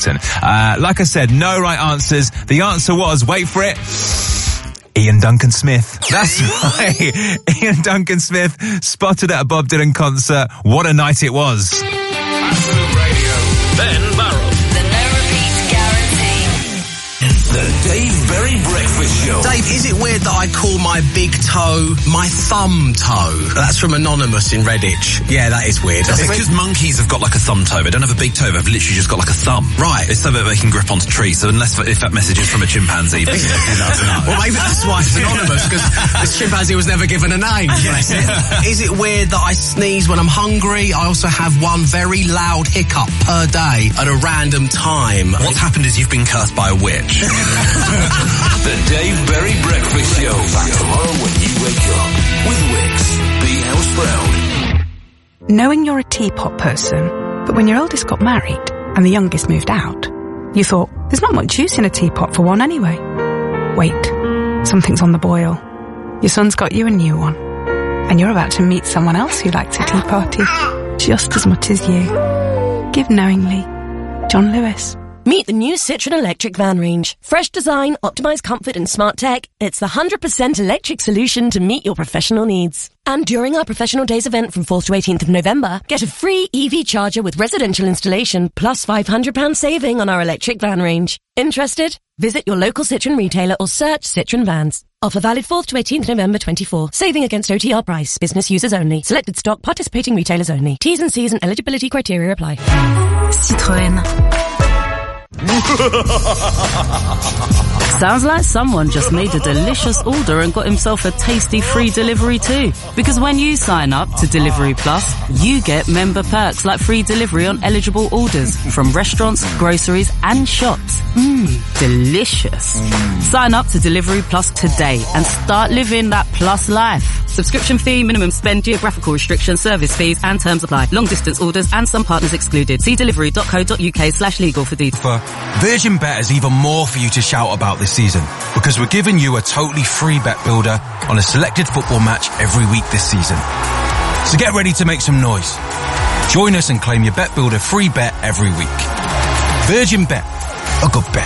Thornton. Like I said, no right answers. The answer was, wait for it, Ian Duncan Smith. That's right. Ian Duncan Smith spotted at a Bob Dylan concert. What a night it was. Absolute Radio. Ben Barrow. The no repeat guarantee. The Dave Berry Breakfast Show. Dave, is it weird that I call my big toe my thumb toe? That's from Anonymous in Redditch. Yeah, that is weird. It's because monkeys have got like a thumb toe. They don't have a big toe. They've literally just got like a thumb. Right. It's so that they can grip onto trees. So if that message is from a chimpanzee, who knows? Well, maybe that's why it's Anonymous, because this chimpanzee was never given a name. Bless it. Is it weird that I sneeze when I'm hungry? I also have one very loud hiccup per day at a random time. What's happened is you've been cursed by a witch. The Dave Berry Breakfast Show. Back tomorrow when you wake up with Wix. Be house proud. Knowing you're a teapot person, but when your eldest got married and the youngest moved out, you thought, there's not much use in a teapot for one anyway. Wait, something's on the boil. Your son's got you a new one. And you're about to meet someone else who likes a tea party just as much as you. Give knowingly. John Lewis. Meet the new Citroen electric van range. Fresh design, optimized comfort and smart tech. It's the 100% electric solution to meet your professional needs. And during our Professional Days event from 4th to 18th of November, get a free EV charger with residential installation plus £500 saving on our electric van range. Interested? Visit your local Citroen retailer or search Citroen Vans. Offer valid 4th to 18th November 24. Saving against OTR price. Business users only. Selected stock. Participating retailers only. T's and C's and eligibility criteria apply. Citroën. Sounds like someone just made a delicious order and got himself a tasty free delivery too. Because when you sign up to Delivery Plus, you get member perks like free delivery on eligible orders from restaurants, groceries and shops. Delicious. Sign up to Delivery Plus today and start living that plus life. Subscription fee, minimum spend, geographical restrictions, service fees and terms apply. Long distance orders and some partners excluded. See delivery.co.uk/legal for details. Virgin Bet has even more for you to shout about this season, because we're giving you a totally free bet builder on a selected football match every week this season. So get ready to make some noise. Join us and claim your bet builder free bet every week. Virgin Bet, a good bet.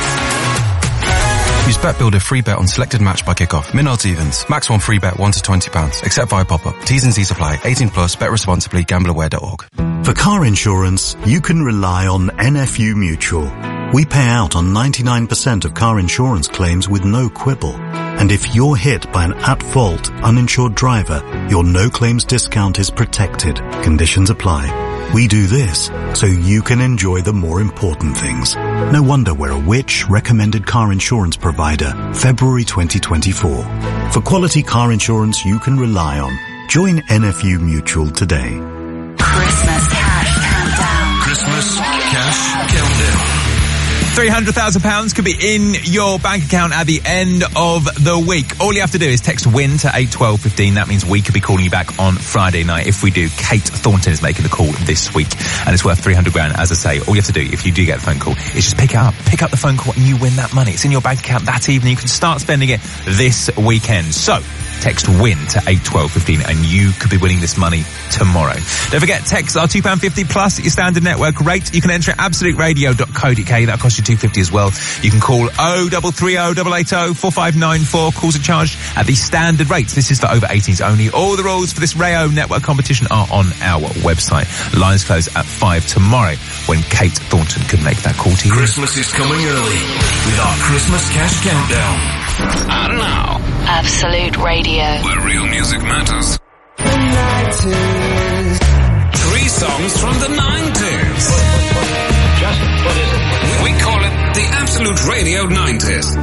Use Bet Builder free bet on selected match by kickoff. Min odds evens. Max one free bet £1 to £20. Except via pop-up. T's and C's apply. 18 plus. Bet responsibly. Gambleaware.org. For car insurance, you can rely on NFU Mutual. We pay out on 99% of car insurance claims with no quibble. And if you're hit by an at-fault, uninsured driver, your no-claims discount is protected. Conditions apply. We do this so you can enjoy the more important things. No wonder we're a Which recommended car insurance provider, February 2024. For quality car insurance you can rely on, join NFU Mutual today. Christmas cash countdown. Christmas Cash Countdown. £300,000 could be in your bank account at the end of the week. All you have to do is text WIN to 81215. That means we could be calling you back on Friday night. If we do, Kate Thornton is making the call this week, and it's worth 300 grand. As I say, all you have to do, if you do get the phone call, is just pick it up. Pick up the phone call and you win that money. It's in your bank account that evening. You can start spending it this weekend. So, text WIN to 81215 and you could be winning this money tomorrow. Don't forget, texts are £2.50 plus your standard network rate. You can enter at absoluteradio.co.uk. That costs you £2.50 as well. You can call 0330 880 4594. Calls are charged at the standard rates. This is for over 18s only. All the rules for this Rayo network competition are on our website. Lines close at 5 tomorrow when Kate Thornton can make that call to you. Christmas is coming early with our Christmas Cash Countdown. I don't know. Absolute Radio. Where real music matters. The 90s. 3 songs from the 90s. Just what is it? We call it the Absolute Radio 90s.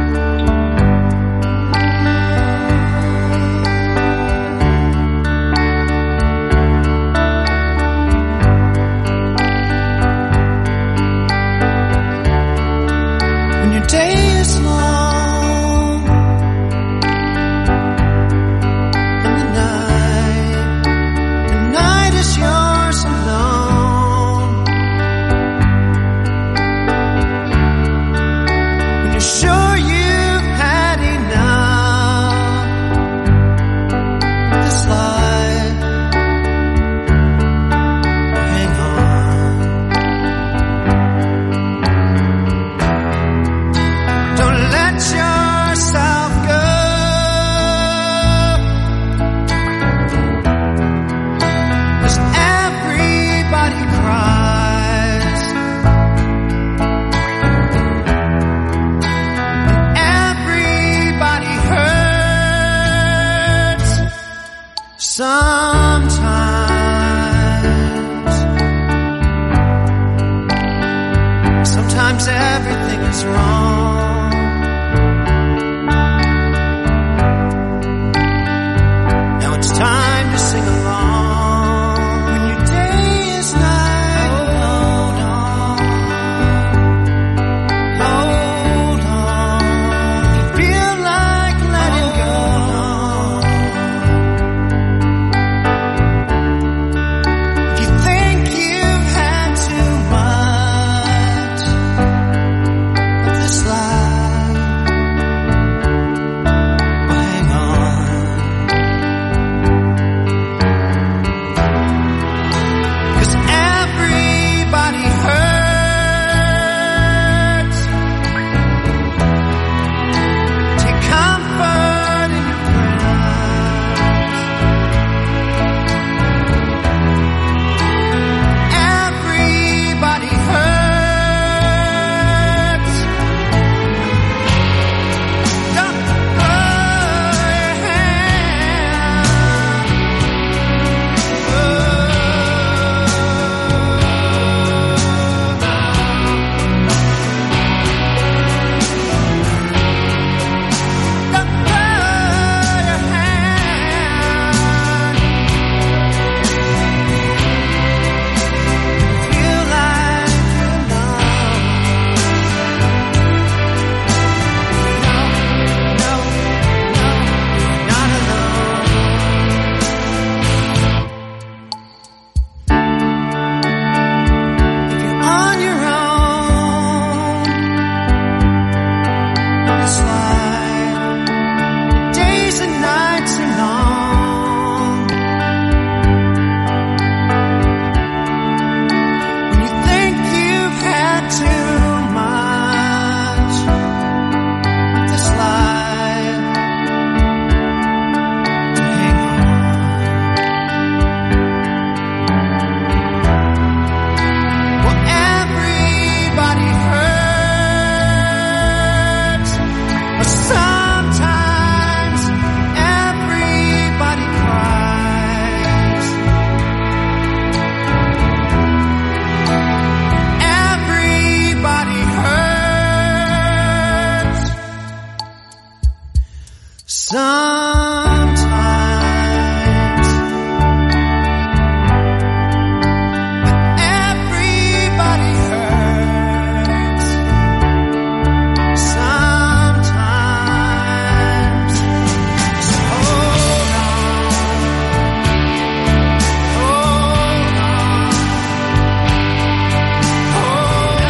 When your day is long and the night is yours alone. When you're sure you Sometimes everything is wrong. Now it's time to sing along. When your day is night, hold on, hold on. You feel like letting go. If you think you've had too much of this life, well, hang on. 'Cause everybody hurts. Take comfort in your prayers. Everybody hurts. Don't throw your hand. Don't throw your hand. Feel like you're not alone. If you're on your own on this life, days and nights are long. When you think you've had too much of this life, to hang on. Well, everybody hurts, but sometimes everybody cries. Everybody hurts sometimes. But everybody hurts sometimes. So hold on, hold on, hold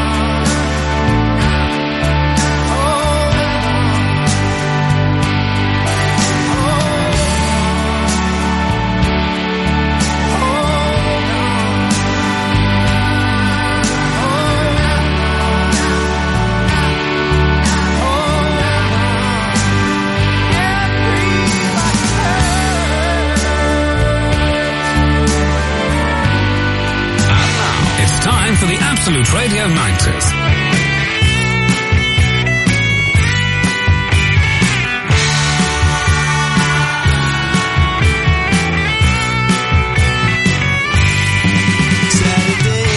It's time for the Absolute Radio 90s. Saturday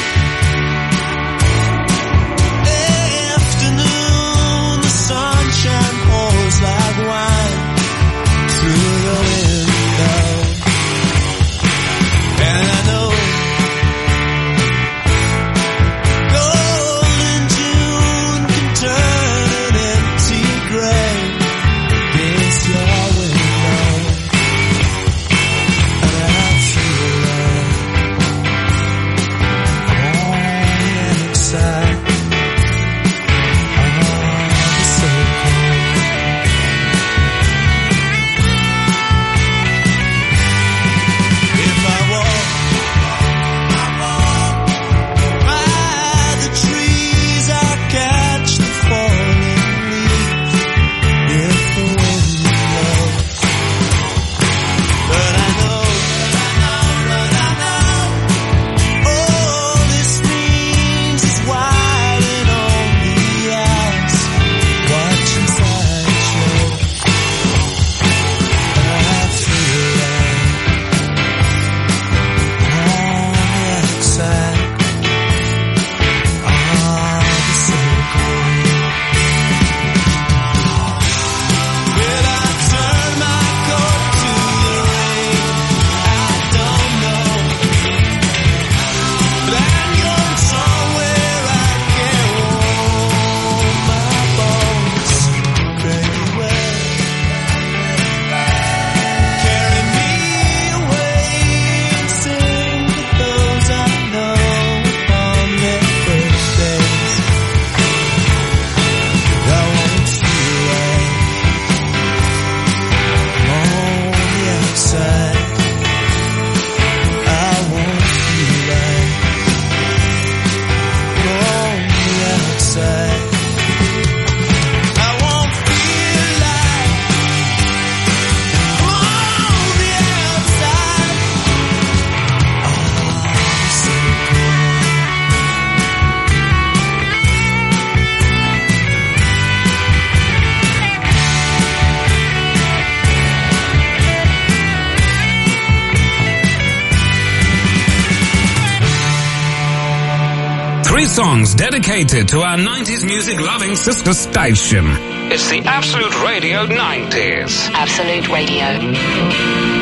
afternoon, the sunshine pours like wine through your window, and I know golden songs dedicated to our 90s music-loving sister station. It's the Absolute Radio 90s. Absolute Radio.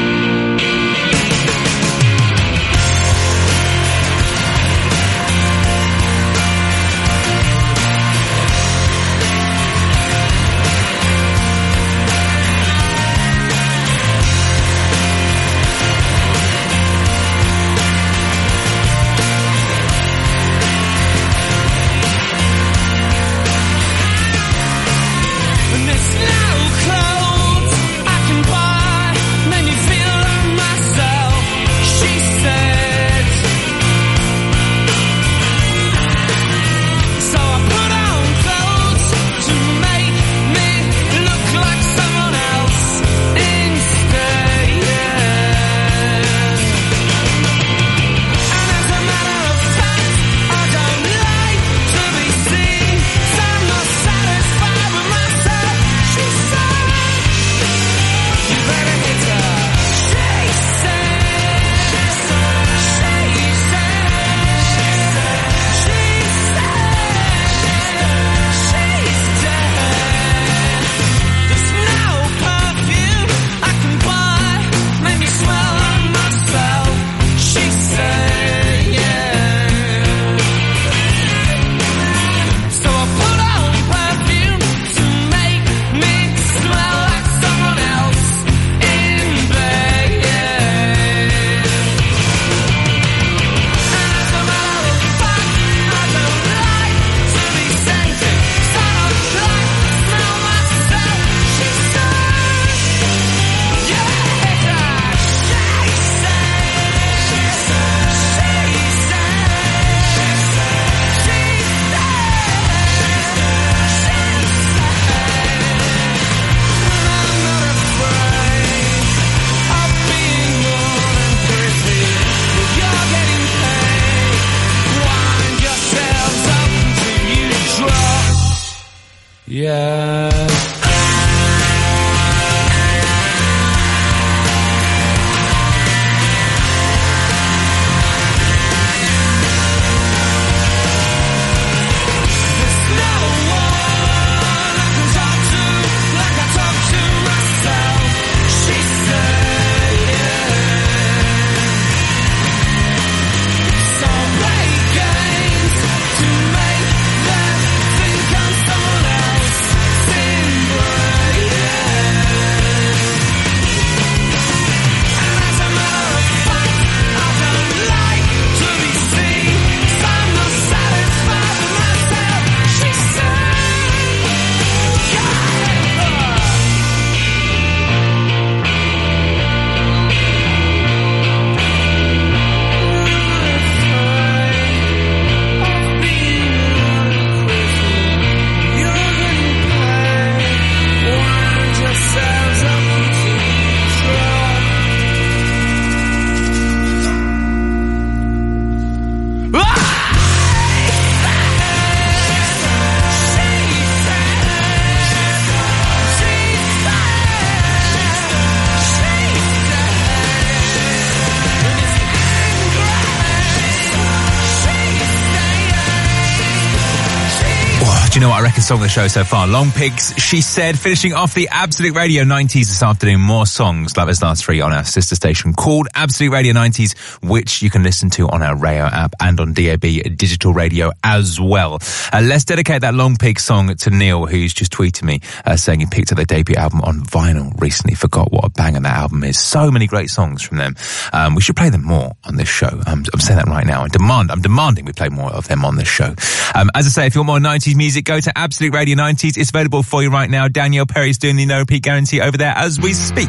Do you know what I reckon song of the show so far? Long Pigs, She Said, finishing off the Absolute Radio 90s this afternoon. More songs like those last three on our sister station called Absolute Radio 90s, which you can listen to on our Rayo app and on DAB digital radio as well. Let's dedicate that Long Pig song to Neil, who's just tweeted me saying he picked up their debut album on vinyl recently. Forgot what a banger that album is. So many great songs from them. We should play them more on this show. I'm saying that right now. I'm demanding we play more of them on this show. As I say, if you want more 90s music, go to Absolute Radio 90s. It's available for you right now. Danielle Perry's doing the no repeat guarantee over there as we speak.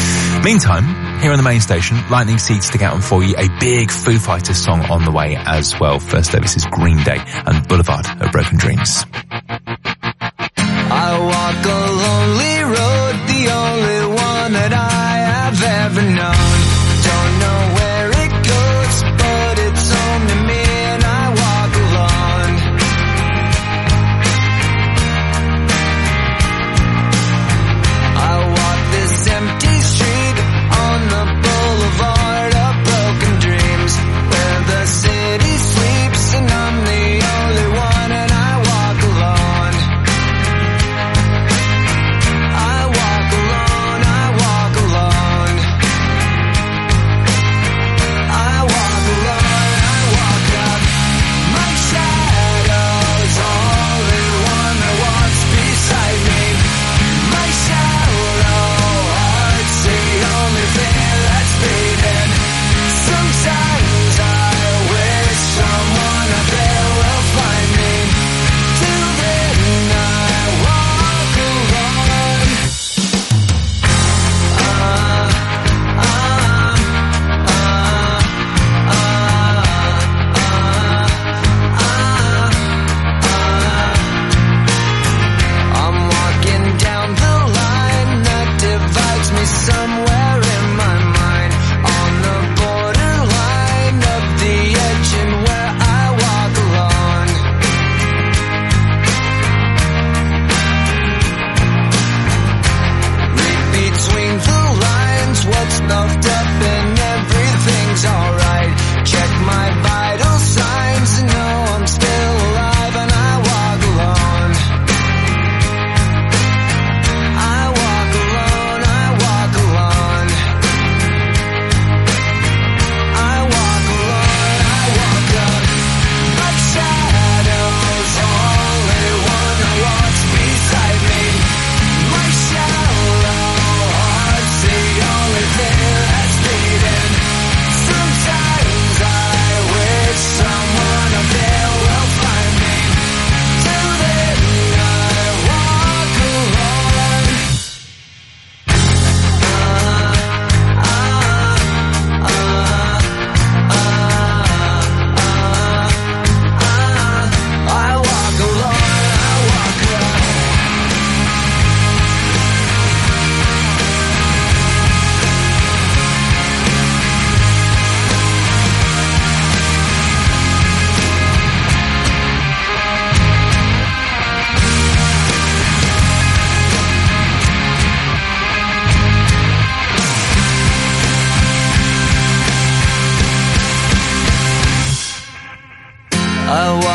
Meantime, here on the main station, Lightning Seed stick out for you a big Foo Fighters song on the way as well. First up, this is Green Day and Boulevard of Broken Dreams. I walk a lonely road, the only one that I have ever known. Don't know where it goes, but it's home to me and I walk alone. I walk this empty street on the boulevard of broken dreams, where the city sleeps and I'm the only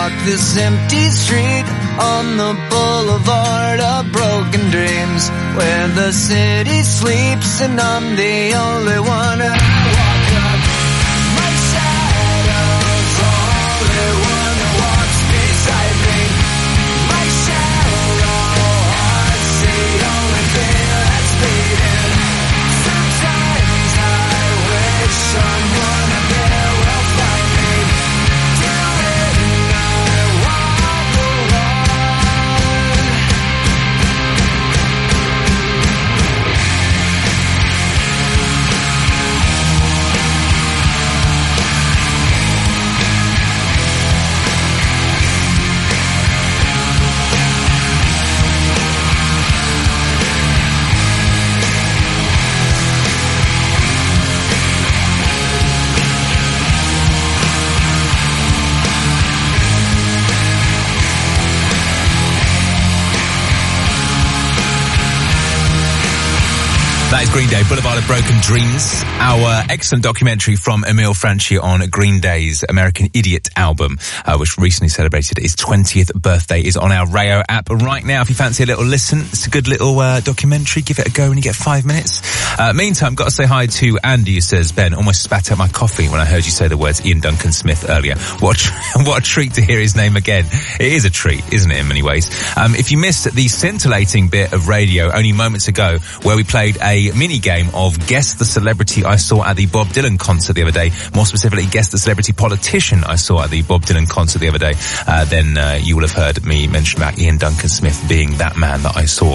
walk this empty street on the boulevard of broken dreams, where the city sleeps and I'm the only one. I walk up, my shadow's the only one that walks beside me. My shadow, heart's the only thing that's beating. Sometimes I wish someone up there will find me. Till then I walk alone. That is Green Day, Boulevard of Broken Dreams, our excellent documentary from Emile Franchi on Green Day's American Idiot album, which recently celebrated its 20th birthday, is on our Rayo app right now. If you fancy a little listen, it's a good little documentary. Give it a go when you get 5 minutes. Meantime, got to say hi to Andy, who says, Ben, almost spat out my coffee when I heard you say the words Ian Duncan Smith earlier. What a treat to hear his name again. It is a treat, isn't it, in many ways? If you missed the scintillating bit of radio only moments ago, where we played a mini game of Guess the Celebrity I Saw at the Bob Dylan concert the other day, more specifically Guess the Celebrity Politician I Saw at the Bob Dylan concert the other day, then you will have heard me mention about Ian Duncan Smith being that man that I saw,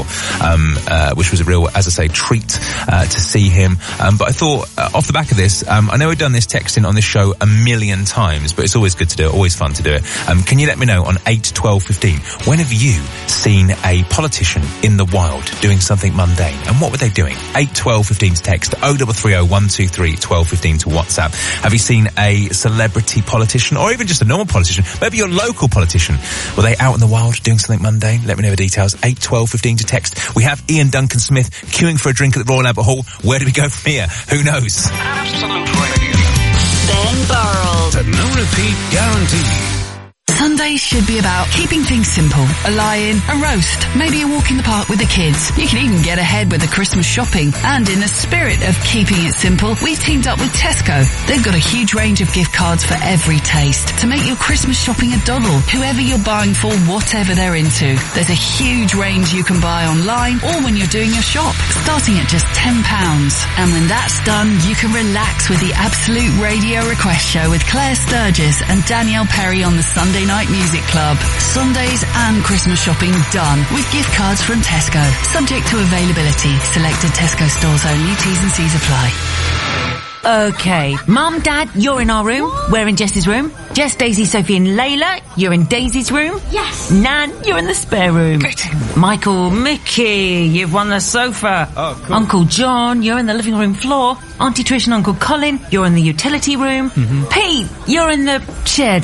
which was a real, as I say, treat to see him. But I thought, off the back of this, I know we've done this texting on this show a million times, but it's always good to do it, always fun to do it. Can you let me know on 8, 12, 15, when have you seen a politician in the wild doing something mundane, and what were they doing? 8, 12, 15 to text, 0330 123 1215 to WhatsApp. Have you seen a celebrity politician, or even just a normal politician, maybe your local politician? Were they out in the wild doing something mundane? Let me know the details. 8, 12, 15 to text. We have Ian Duncan Smith queuing for a drink at the Royal Albert Hall. Where do we go from here? Who knows? Absolute Radio. Ben Burrell. The no repeat guarantee. Sundays should be about keeping things simple. A lie-in, a roast, maybe a walk in the park with the kids. You can even get ahead with the Christmas shopping. And in the spirit of keeping it simple, we've teamed up with Tesco. They've got a huge range of gift cards for every taste to make your Christmas shopping a doddle, whoever you're buying for, whatever they're into. There's a huge range you can buy online or when you're doing your shop, starting at just £10. And when that's done, you can relax with the Absolute Radio Request Show with Claire Sturgis and Danielle Perry on the Sunday Night Music Club. Sundays and Christmas shopping done with gift cards from Tesco. Subject to availability. Selected Tesco stores only. T's and C's apply. Okay, Mum, Dad, you're in our room. We're in Jess's room. Jess, Daisy, Sophie and Layla, you're in Daisy's room. Yes. Nan, you're in the spare room. Michael, Mickey, you've won the sofa. Oh, cool. Uncle John, you're in the living room floor. Auntie Trish and Uncle Colin, you're in the utility room. Pete, you're in the shed.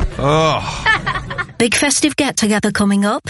Oh. Big festive get-together coming up?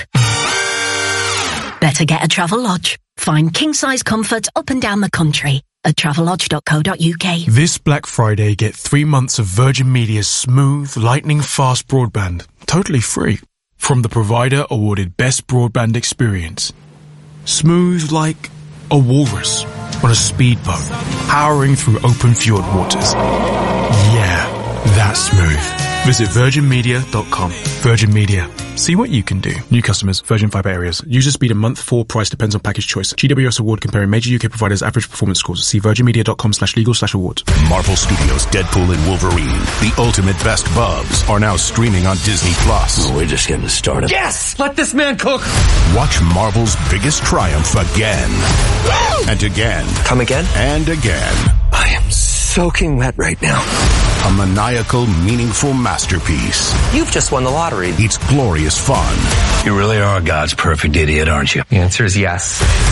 Better get a Travelodge. Find king-size comfort up and down the country at travelodge.co.uk. This Black Friday, get 3 months of Virgin Media's smooth, lightning-fast broadband, totally free, from the provider awarded Best Broadband Experience. Smooth like a walrus on a speedboat, powering through open fjord waters. Yeah, that's smooth. Visit virginmedia.com. Virgin Media. See what you can do. New customers, Virgin Fibre areas. User speed a month, 4 price depends on package choice. GWS award comparing major UK providers' average performance scores. See virginmedia.com/legal/awards. Marvel Studios' Deadpool and Wolverine, the ultimate best bubs, are now streaming on Disney+. We're just getting started. Yes! Let this man cook! Watch Marvel's biggest triumph again. And again. Come again? And again. I am soaking wet right now. A maniacal, meaningful masterpiece. You've just won the lottery. It's glorious fun. You really are God's perfect idiot, aren't you? The answer is yes.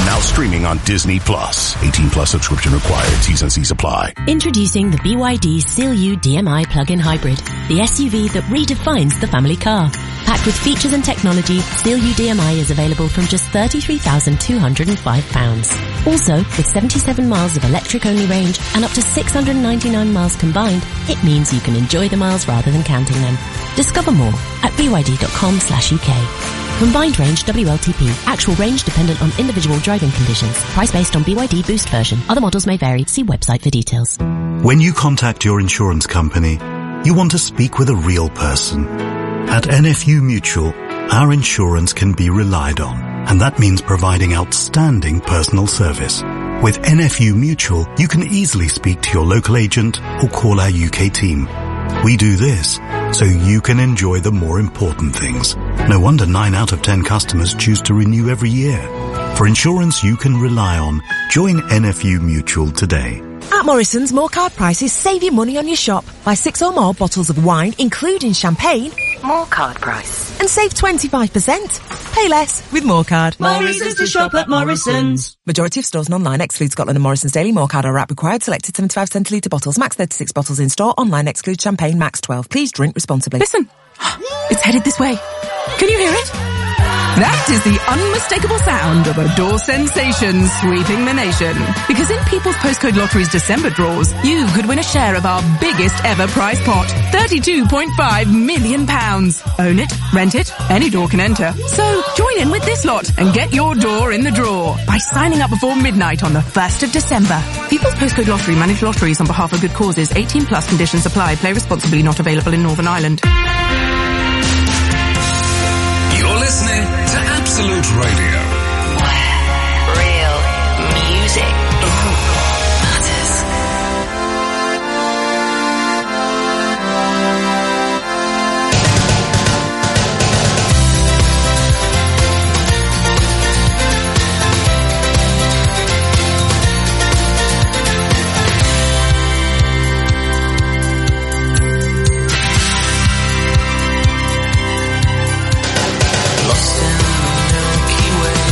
Now streaming on Disney Plus. 18 plus subscription required. T's and C's apply. Introducing the BYD Seal U DMI plug-in hybrid, the SUV that redefines the family car. Packed with features and technology, Seal U DMI is available from just £33,205. Also, with 77 miles of electric-only range and up to 699 miles combined, it means you can enjoy the miles rather than counting them. Discover more at byd.com/UK. Combined range WLTP. Actual range dependent on individual driving conditions. Price based on BYD Boost version. Other models may vary. See website for details. When you contact your insurance company, you want to speak with a real person. At NFU Mutual, our insurance can be relied on, and that means providing outstanding personal service. With NFU Mutual, you can easily speak to your local agent or call our UK team. We do this so you can enjoy the more important things. No wonder 9 out of 10 customers choose to renew every year. For insurance you can rely on, join NFU Mutual today. At Morrison's, more card prices save you money on your shop. Buy 6 or more bottles of wine, including champagne. More card price. And save 25%. Pay less with More Card. Morrison's to shop at Morrison's. Majority of stores and online exclude Scotland and Morrison's Daily. More Card or wrap required. Selected 75 centilitre bottles. Max 36 bottles in store. Online exclude champagne. Max 12. Please drink responsibly. Listen. It's headed this way. Can you hear it? That is the unmistakable sound of a door sensation sweeping the nation. Because in People's Postcode Lottery's December draws, you could win a share of our biggest ever prize pot, £32.5 million. Own it, rent it, any door can enter. So join in with this lot and get your door in the draw by signing up before midnight on the 1st of December. People's Postcode Lottery manage lotteries on behalf of good causes. 18 plus conditions apply. Play responsibly. Not available in Northern Ireland. You're listening to Absolute Radio. Real music matters. Lost in the Milky Way.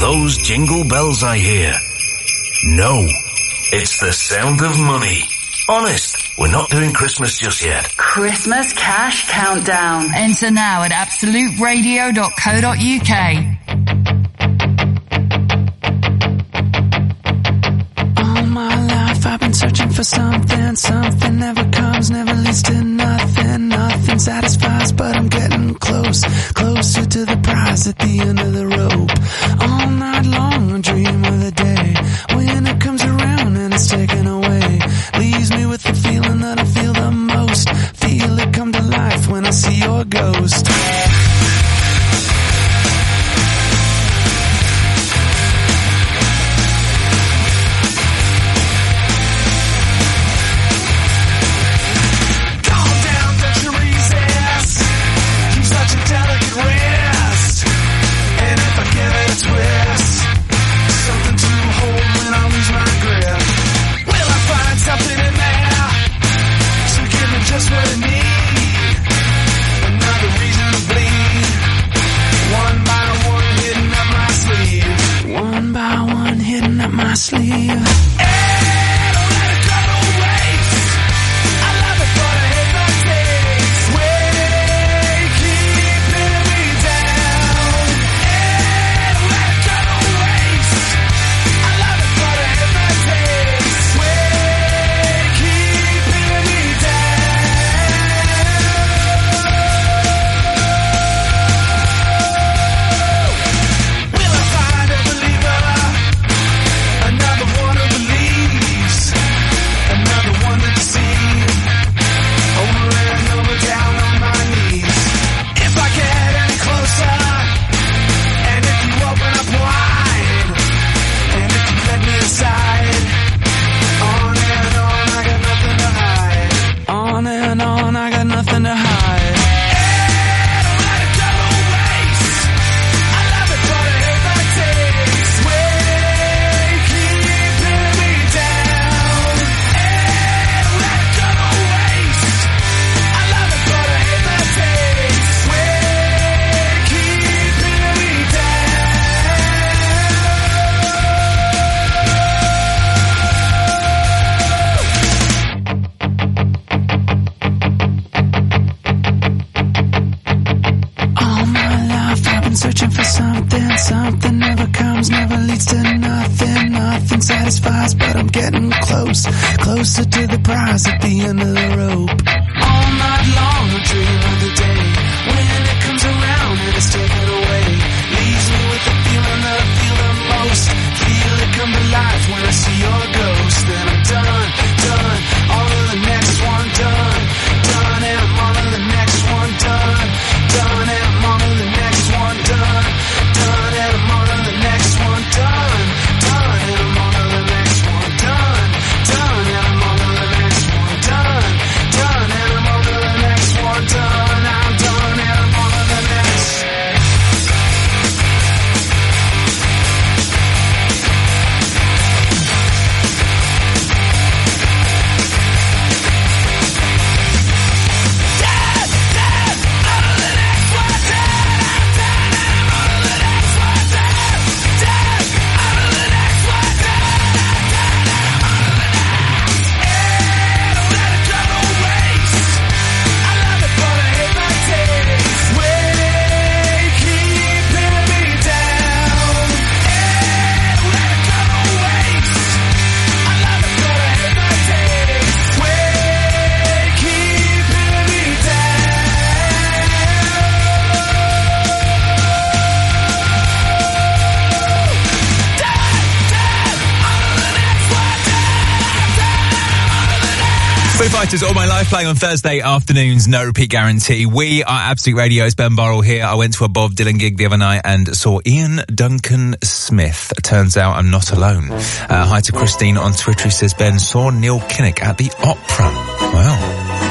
those jingle bells I hear? No, it's the sound of money. Honest, we're not doing Christmas just yet. Christmas Cash Countdown. Enter now at absoluteradio.co.uk. All my life I've been searching for something. Something never comes, never leads to nothing. Nothing satisfies, but I'm getting closer to the prize at the end of the rope. All night long I dream of the day when it comes around and it's taken away. Leaves me with the feeling that I feel the most. Feel it come to life when I see your ghost. Just what I need. Another reason to bleed. One by one hitting up my sleeve. One by one hitting up my sleeve. Hey, don't let it go to waste. I love it, but I hate the taste. Way keeping me down. Hey, don't let it go to waste. I love it, but I hate the taste. Way keeping me down. On and on, I got nothing to hide. Hey, don't let it go to waste. I love it, but I hate the taste. Way keeping me down. Hey, don't let it go to waste. I love it, but I hate the taste. Way keeping me down. All my life I've been searching for something. Something never comes, never leads to nothing. Nothing satisfies, but I'm getting closer to the prize at the end of the rope. All night long I dream of the day when it comes around and it's taken away. Leaves me with the feeling that I feel the most. Feel it come to life when I see your ghost. Then I'm done, all of the next one done, and I'm on to the next one done, and I'm on to the next one done, and I'm on to the next one done, and I'm on to the next one done, and I'm on to the next one done, and I'm on to the next one done, I'm done and I'm on to the next. Foo Fighters, All My Life, playing on Thursday afternoons, no repeat guarantee. We are Absolute Radio's Ben Burrell here. I went to a Bob Dylan gig the other night and saw Ian Duncan Smith. Turns out I'm not alone. Hi to Christine on Twitter, who says, Ben, saw Neil Kinnock at the Opera. Wow.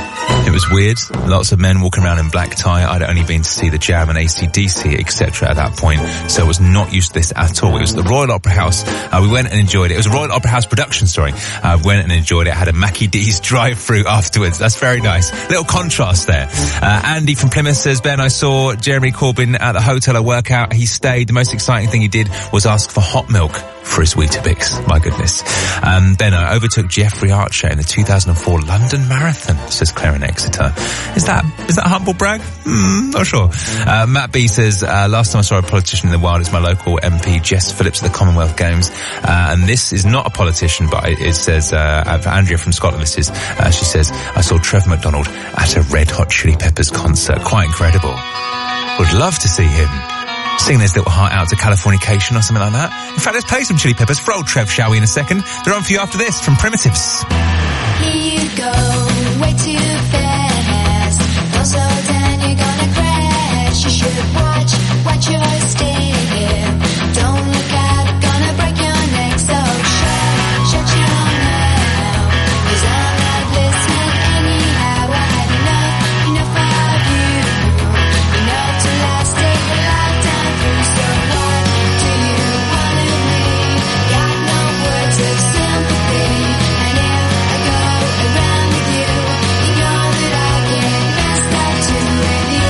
It was weird. Lots of men walking around in black tie. I'd only been to see the Jam and AC/DC, etc. at that point, so I was not used to this at all. It was at the Royal Opera House. We went and enjoyed it. It was a Royal Opera House production, sorry. We went and enjoyed it. Had a Mackie D's drive-through afterwards. That's very nice. Little contrast there. Andy from Plymouth says, Ben, I saw Jeremy Corbyn at the hotel I work out. He stayed. The most exciting thing he did was ask for hot milk for his Weetabix. My goodness. Ben, I overtook Jeffrey Archer in the 2004 London Marathon, says Claire in Exeter. Is that a humble brag? Not sure. Matt B says, last time I saw a politician in the wild is my local MP, Jess Phillips, at the Commonwealth Games. And this is not a politician, but it says, for Andrea from Scotland, this is, she says, I saw Trevor McDonald at a Red Hot Chili Peppers concert. Quite incredible. Would love to see him sing his little heart out to Californication or something like that. In fact, let's play some Chili Peppers for old Trev, shall we, in a second? They're on for you after this from Primitives. Here you go, way too fast. Don't slow down, you're gonna crash. You should watch your step. Don't look out, gonna break your neck. So shut your mouth, 'cause I'm not listening anyhow. I had enough of you. Enough to last a lifetime through. So what do you want of me? Got no words of sympathy. And if I go around with you, you know that I get messed up too with you.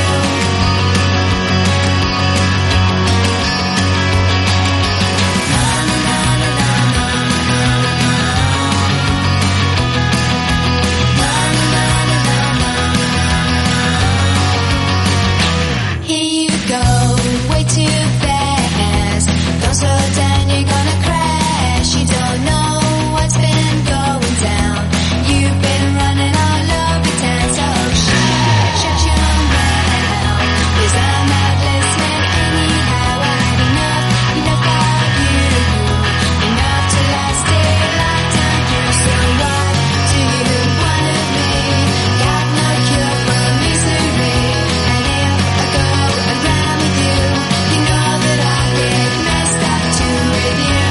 Here you go, way too fast. Don't slow down, you're gonna crash. You don't know what's been going down. You've been running all over town, so shut your mouth. 'Cause I'm not listening anyhow. I had enough of you. Enough to last a lifetime through. So what do you want of me? Got no cure for misery. And if I go around with you, you know that I get messed up too with you.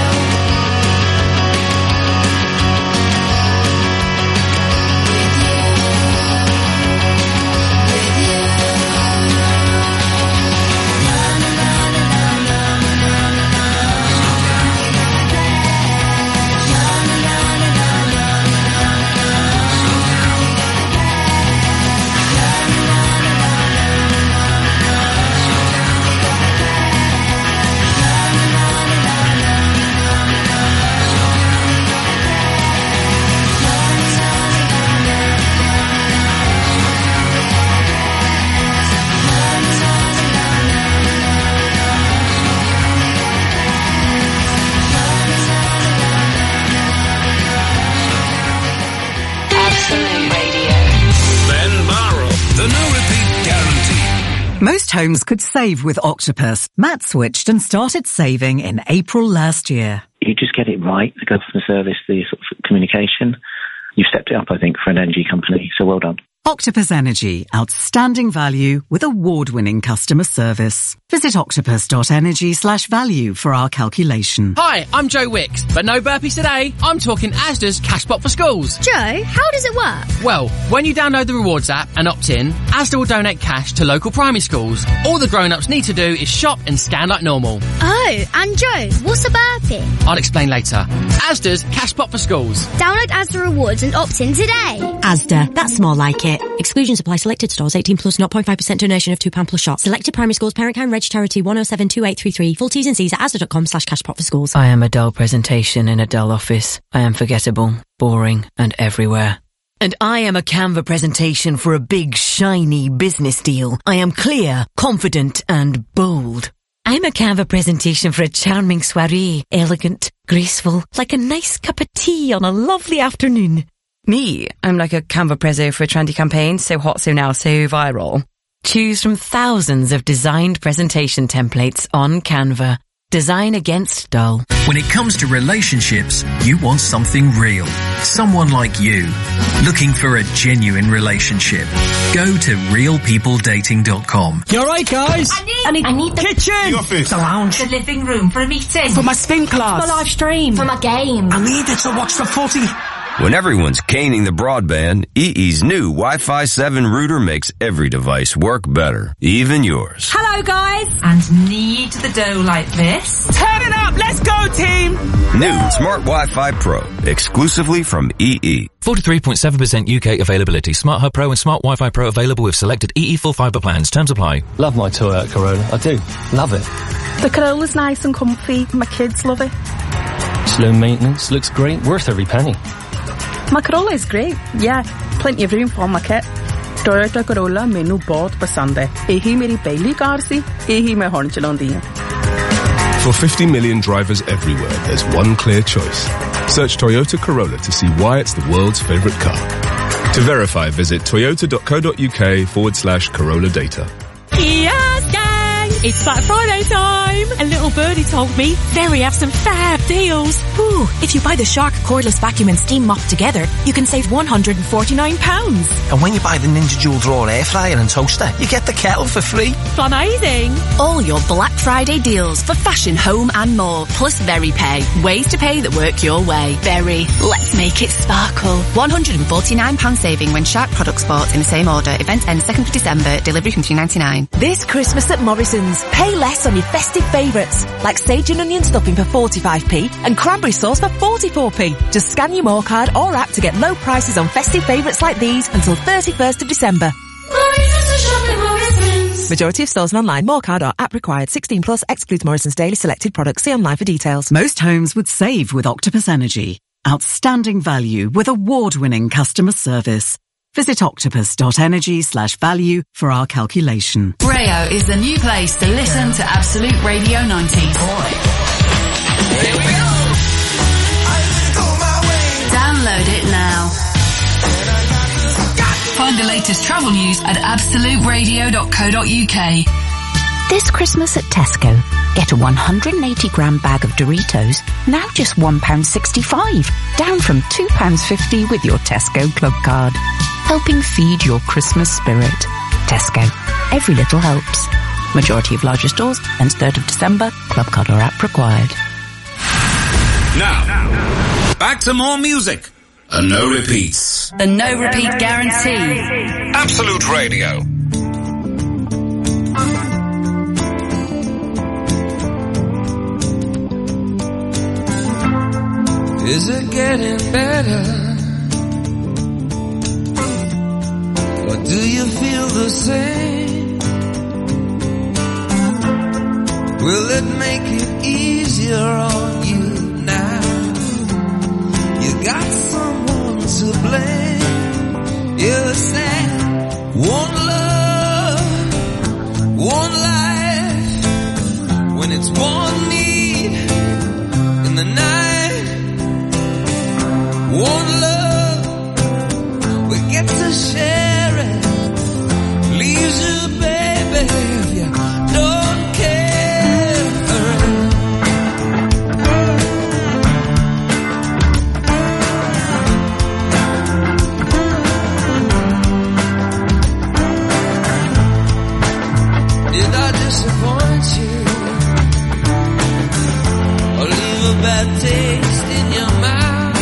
Absolute Radio. Ben Barrow, the no repeat guarantee. Most homes could save with Octopus. Matt switched and started saving in April last year. You just get it right, the customer service, the sort of communication. You've stepped it up, I think, for an energy company, so well done. Octopus Energy, outstanding value with award-winning customer service. Visit octopus.energy/value for our calculation. Hi, I'm Joe Wicks, but no burpees today. I'm talking Asda's Cashpot for Schools. Joe, how does it work? Well, when you download the rewards app and opt in, Asda will donate cash to local primary schools. All the grown-ups need to do is shop and scan like normal. Oh, and Joe, what's a burpee? I'll explain later. Asda's Cashpot for Schools. Download Asda Rewards and opt in today. Asda, that's more like it. Exclusions apply. Selected stores. 18 plus. 0.5% donation of £2 plus shop. Selected primary schools. Parent Count Reg Charity 1072833. Full T's and C's at asda.com/cashpot for schools. I am a dull presentation in a dull office. I am forgettable, boring, and everywhere. And I am a Canva presentation for a big, shiny business deal. I am clear, confident, and bold. I'm a Canva presentation for a charming soiree. Elegant, graceful, like a nice cup of tea on a lovely afternoon. Me, I'm like a Canva prezzo for a trendy campaign, so hot, so now, so viral. Choose from thousands of designed presentation templates on Canva. Design against dull. When it comes to relationships, you want something real. Someone like you. Looking for a genuine relationship. Go to realpeopledating.com. You alright, guys? I need the kitchen! The office. The lounge. The living room for a meeting. For my spin class. For my live stream. For my game. I needed to watch the footy. When everyone's caning the broadband, EE's new Wi-Fi 7 router makes every device work better, even yours. Hello, guys. And knead the dough like this. Turn it up. Let's go, team. New Smart Wi-Fi Pro, exclusively from EE. 43.7% UK availability. Smart Hub Pro and Smart Wi-Fi Pro available with selected EE full fibre plans. Terms apply. Love my Toyota Corolla. I do. Love it. The Corolla's nice and comfy. My kids love it. Slow maintenance. Looks great. Worth every penny. My Corolla is great. Yeah, plenty of room for my kit. Toyota Corolla मैनू बहुत पसंद है. यही मेरी पहली car सी. यही मैं horn चलाती हूँ. For 50 million drivers everywhere, there's one clear choice. Search Toyota Corolla to see why it's the world's favourite car. To verify, visit toyota.co.uk/Corolla data. Yes, gang! It's Black Friday time! A little birdie told me Very have some fab deals. Ooh, if you buy the Shark cordless vacuum and steam mop together, you can save £149. And when you buy the Ninja Dual Drawer air fryer and toaster, you get the kettle for free. Amazing! All your Black Friday deals for fashion, home and more, plus Very Pay. Ways to pay that work your way. Very. Let's make it sparkle. £149 saving when Shark products bought in the same order. Event ends 2nd of December. Delivery from $3.99. This Christmas at Morrison's, pay less on your festive favourites, like sage and onion stuffing for 45p and cranberry sauce for 44p. Just scan your More card or app to get low prices on festive favourites like these until 31st of December. Majority of stores and online. More card or app required. 16 plus excludes Morrison's daily selected products. See online for details. Most homes would save with Octopus Energy. Outstanding value with award-winning customer service. Visit octopus.energy/value for our calculation. Rayo is the new place to listen to Absolute Radio 90s. Download it now. Find the latest travel news at absoluteradio.co.uk. This Christmas at Tesco, get a 180-gram bag of Doritos, now just £1.65, down from £2.50 with your Tesco Club card. Helping feed your Christmas spirit. Tesco. Every little helps. Majority of larger stores, ends 3rd of December. Club card or app required. Now, back to more music. And no repeats. The no repeat guarantee. Absolute Radio. Is it getting better? Or do you feel the same? Will it make it easier on you now? You got someone to blame. You said one love, one life. When it's one need in the night, one love, we get to share it. Leaves you, baby, if you don't care. Did I disappoint you? Or leave a bad taste in your mouth?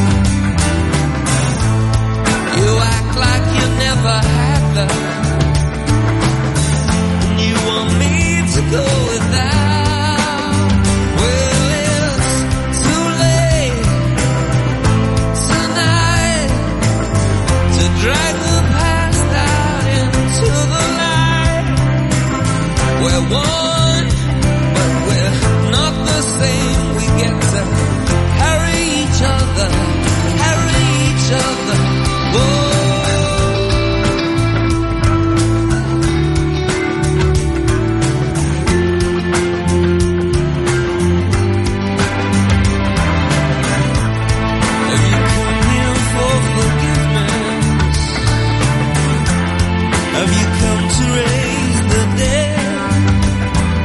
You act like you never had love. To go without. Well, it's too late tonight to drag the past out into the light. We're one, but we're not the same. We get to carry each other. Whoa. Have you come to raise the dead?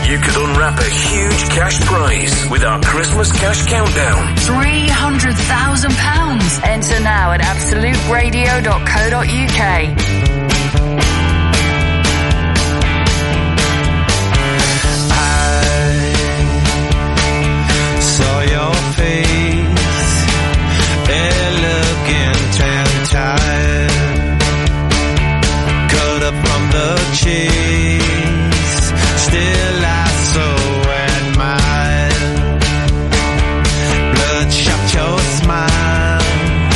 you could unwrap a huge cash prize with our Christmas Cash Countdown. £300,000. Enter now at absoluteradio.co.uk. Saw your face, looking tired, cut up from the chase, still I so admire, bloodshot your smile,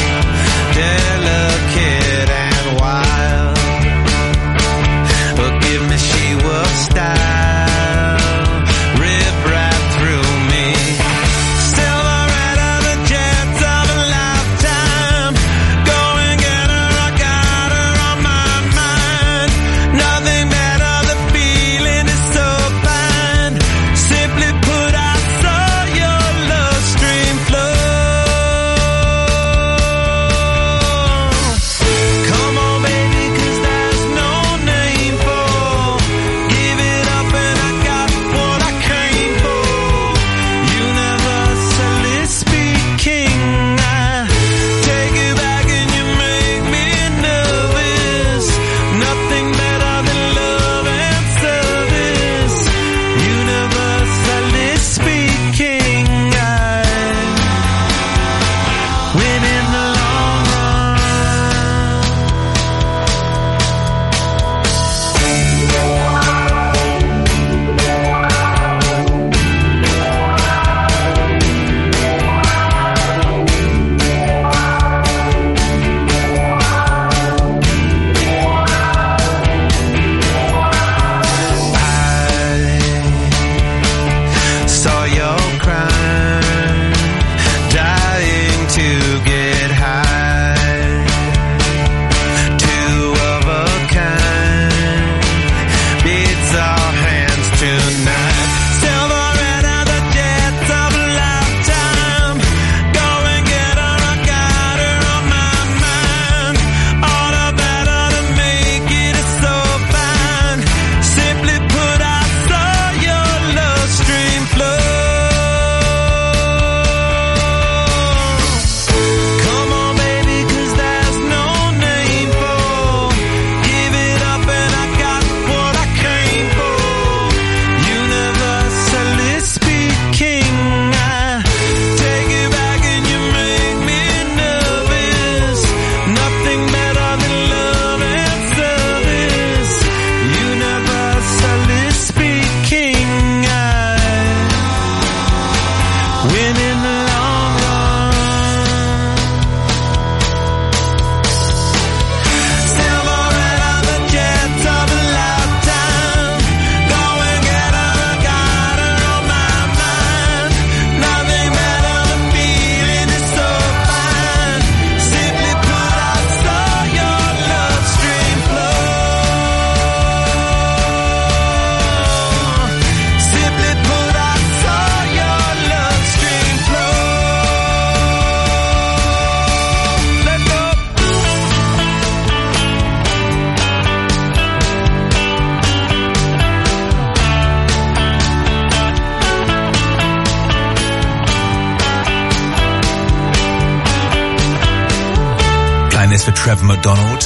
delicate and wild, but give me she will style, rip right through me. This for Trevor McDonald.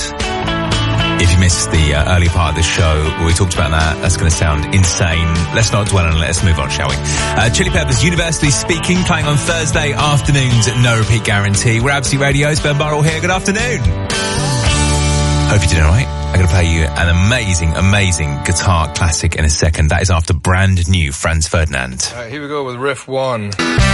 If you missed the early part of the show where we talked about that, that's going to sound insane. Let's not dwell on it, let's move on, shall we? Chili Peppers, Universally Speaking, playing on Thursday afternoons at No Repeat Guarantee. We're Absolute Radio's Ben Burrell here. Good afternoon. Hope you're doing alright. I'm going to play you an amazing, amazing guitar classic in a second. That is after brand new Franz Ferdinand. Alright, here we go with riff 1.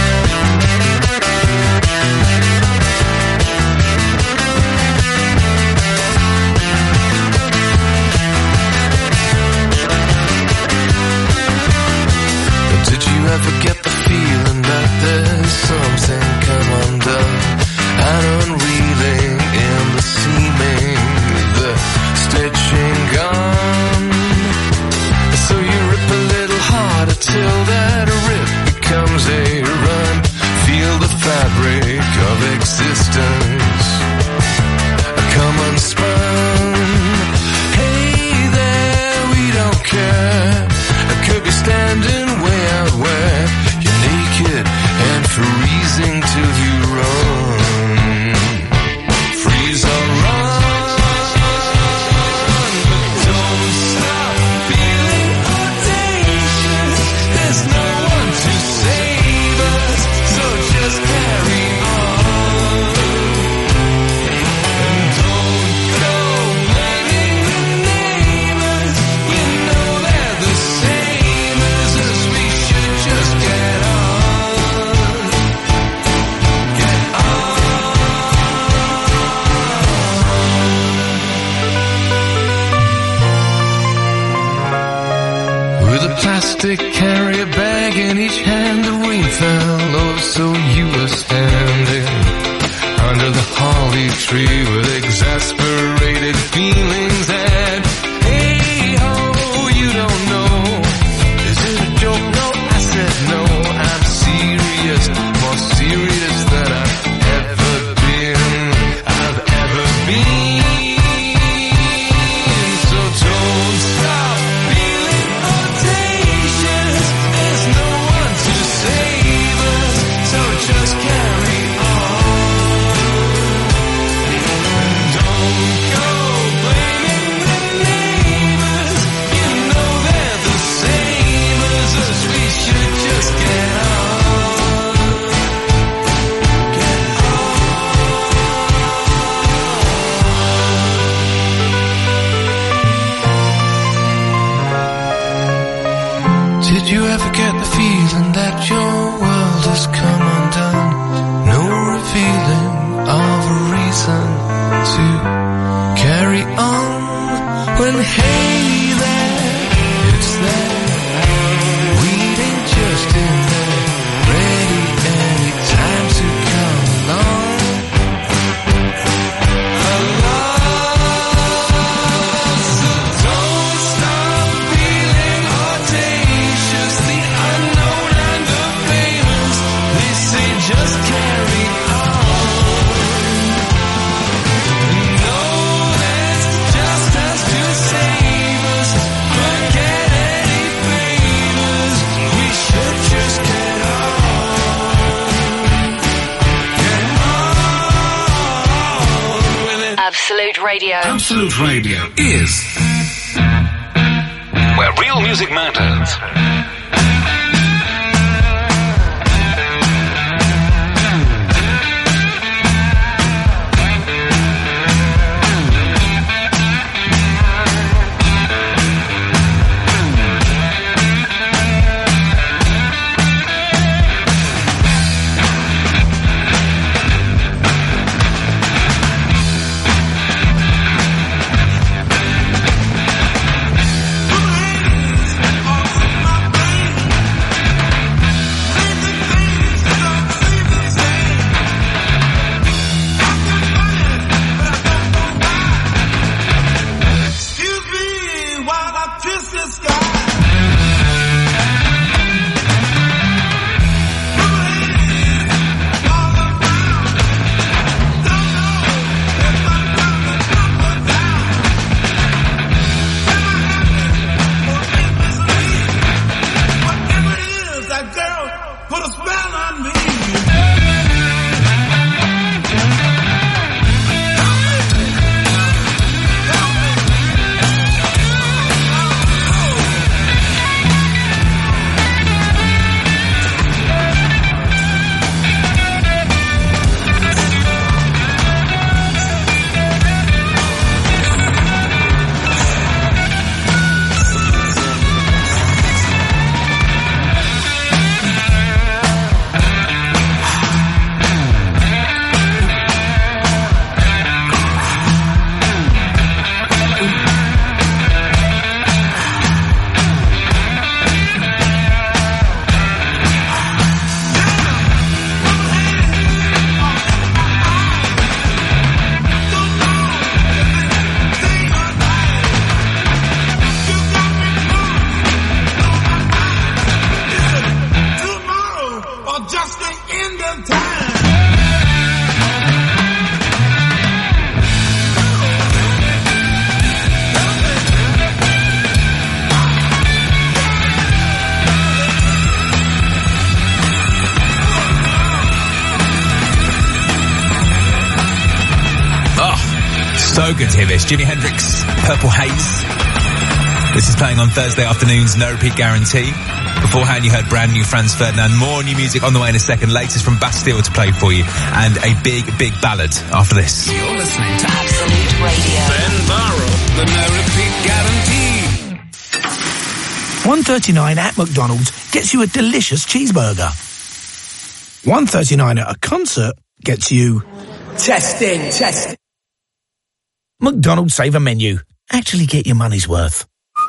Did you ever get the feeling that there's something come undone and unreeling in the seaming, the stitching gone? So you rip a little harder till that rip becomes a run. Feel the fabric of existence come unspun. Hey there, we don't care. Could be standing freezing till you run. Freeze or run, but don't stop feeling audacious. There's no one to save us, so just carry on. And don't go blaming the neighbors. You know they're the same as us. We should just get on. Get on. With a plastic carrier bag in each hand, the rain fell. Oh, so you were standing under the holly tree with exasperated feelings and hey ho, you don't know. Is it a joke? No, I said no. I'm serious, more serious than I've ever been. So don't stop feeling audacious. There's no one to save us, so just carry on. And don't go blaming the neighbors. You know they're the same as us. We should just get on. Get on. Did you ever get the feeling that your world has come undone? No revealing of a reason to carry on. When hey there, it's there, waiting just in there, ready any time to come along. So don't stop feeling audacious. The unknown and the famous, they say just carry on. And know there's just us to save us. Forget any favors, we should just get on. Get on with it. Absolute Radio. Absolute Radio is where real music matters. Put your hands off my brain. So good to hear this. Jimi Hendrix, Purple Haze. This is playing on Thursday afternoons, no repeat guarantee. Beforehand, you heard brand new Franz Ferdinand. More new music on the way in a second. Latest from Bastille to play for you. And a big, big ballad after this. You're listening to Absolute Radio. Ben Barrow, the no repeat guarantee. $1.39 at McDonald's gets you a delicious cheeseburger. $1.39 at a concert gets you... Testing. McDonald's Saver Menu. Actually get your money's worth.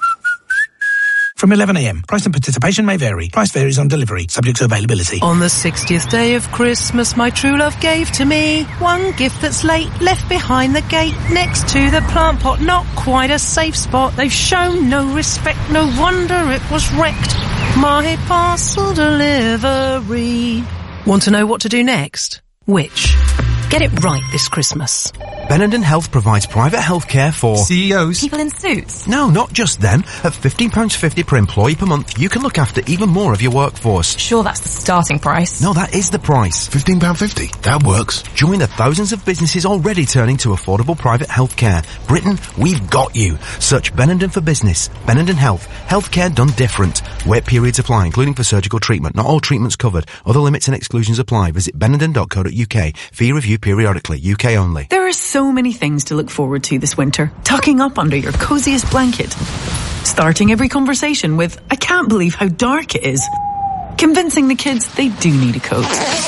From 11 a.m. Price and participation may vary. Price varies on delivery, subject to availability. On the 60th day of Christmas, my true love gave to me one gift that's late, left behind the gate, next to the plant pot. Not quite a safe spot. They've shown no respect. No wonder it was wrecked. My parcel delivery. Want to know what to do next? Which? Get it right this Christmas. Benenden Health provides private health care for CEOs. People in suits? No, not just them. At £15.50 per employee per month, you can look after even more of your workforce. Sure, that's the starting price. No, that is the price. £15.50. That works. Join the thousands of businesses already turning to affordable private health care. Britain, we've got you. Search Benenden for business. Benenden Health. Healthcare done different. Wait periods apply, including for surgical treatment. Not all treatments covered. Other limits and exclusions apply. Visit benenden.co.uk. Fee review periodically. UK only. There are so many things to look forward to this winter. Tucking up under your coziest blanket. Starting every conversation with, I can't believe how dark it is. Convincing the kids they do need a coat.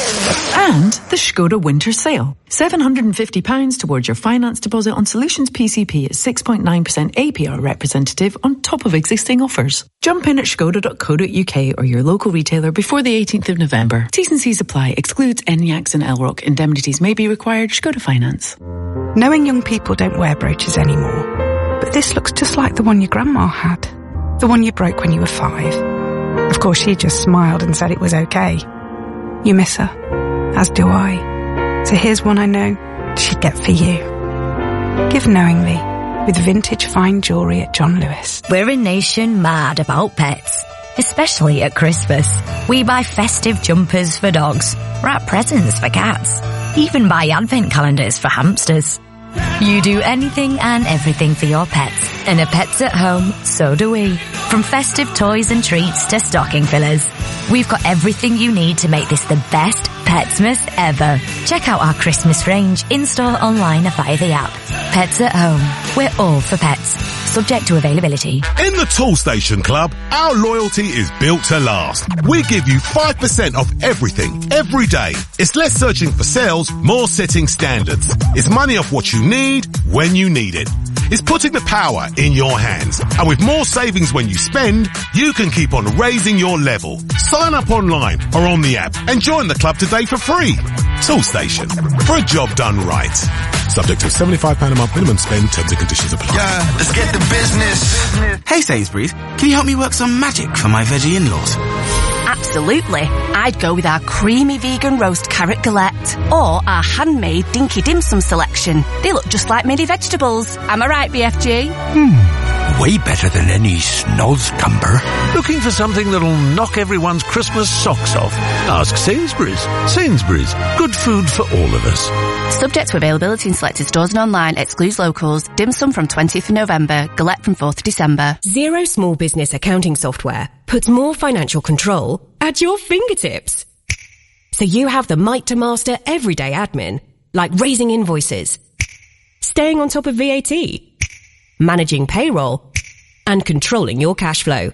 And the Skoda winter sale. £750 towards your finance deposit on Solutions PCP at 6.9% APR representative on top of existing offers. Jump in at skoda.co.uk or your local retailer before the 18th of November. T's and C's apply. Excludes Enyaqs and Elrock. Indemnities may be required. Skoda Finance. Knowing young people don't wear brooches anymore, but this looks just like the one your grandma had. The one you broke when you were 5. Of course, she just smiled and said it was okay. You miss her, as do I. So here's one I know she'd get for you. Give knowingly with vintage fine jewellery at John Lewis. We're a nation mad about pets, especially at Christmas. We buy festive jumpers for dogs, wrap presents for cats, even buy advent calendars for hamsters. You do anything and everything for your pets. And at Pets at Home, so do we. From festive toys and treats to stocking fillers, we've got everything you need to make this the best Petsmas ever. Check out our Christmas range in-store, online or via the app. Pets at Home. We're all for pets. Subject to availability. In the Toolstation Club, our loyalty is built to last. We give you 5% off everything, every day. It's less searching for sales, more setting standards. It's money off what you need, when you need it. It's putting the power in your hands. And with more savings when you spend, you can keep on raising your level. Sign up online or on the app and join the club today for free. Toolstation. For a job done right. Subject to £75 a month minimum spend. Terms and conditions apply. Yeah, let's get the business. Hey Sainsbury's, can you help me work some magic for my veggie in-laws? Absolutely. I'd go with our creamy vegan roast carrot galette or our handmade dinky dim sum selection. They look just like mini vegetables. Am I right, BFG? Way better than any snozcumber. Looking for something that'll knock everyone's Christmas socks off? Ask Sainsbury's. Sainsbury's. Good food for all of us. Subject to availability in selected stores and online. Excludes locals. Dim sum from 20th of November. Galette from 4th of December. Xero Small Business Accounting Software puts more financial control at your fingertips. So you have the might to master everyday admin, like raising invoices, staying on top of VAT, managing payroll, and controlling your cash flow.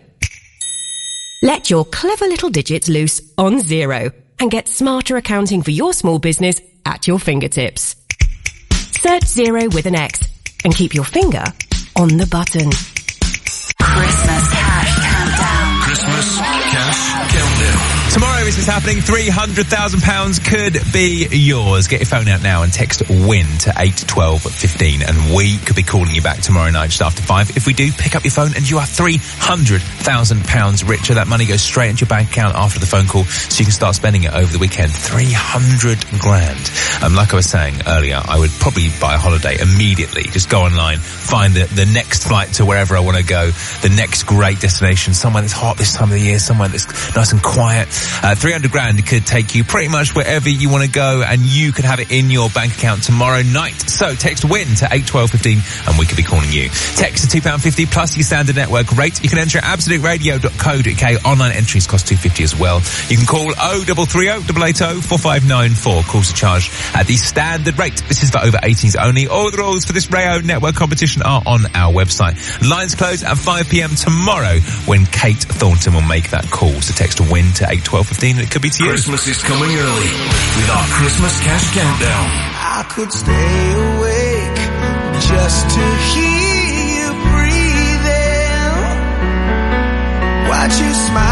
Let your clever little digits loose on Xero and get smarter accounting for your small business at your fingertips. Search Xero with an X and keep your finger on the button. Christmas Cash Countdown. Christmas Cash Countdown. Tomorrow this is happening. £300,000 could be yours. Get your phone out now and text WIN to 81215 and we could be calling you back tomorrow night just after 5. If we do, pick up your phone and you are £300,000 richer. That money goes straight into your bank account after the phone call so you can start spending it over the weekend. 300 grand. Like I was saying earlier, I would probably buy a holiday immediately. Just go online, find the next flight to wherever I want to go, the next great destination, somewhere that's hot this time of the year, somewhere that's nice and quiet. 300 grand could take you pretty much wherever you want to go, and you could have it in your bank account tomorrow night. So text WIN to 81215 and we could be calling you. Text to £2.50 plus your standard network rate. You can enter at absoluteradio.co.uk. Online entries cost £2.50 as well. You can call 0330 880 4594. Calls are charged at the standard rate. This is for over 18s only. All the rules for this Rayo Network competition are on our website. Lines close at 5 p.m. tomorrow when Kate Thornton will make that call. So text to WIN to 81215 and it could be to you. Christmas is coming early with our Christmas cash countdown. I could stay awake just to hear you breathing. Watch you smile.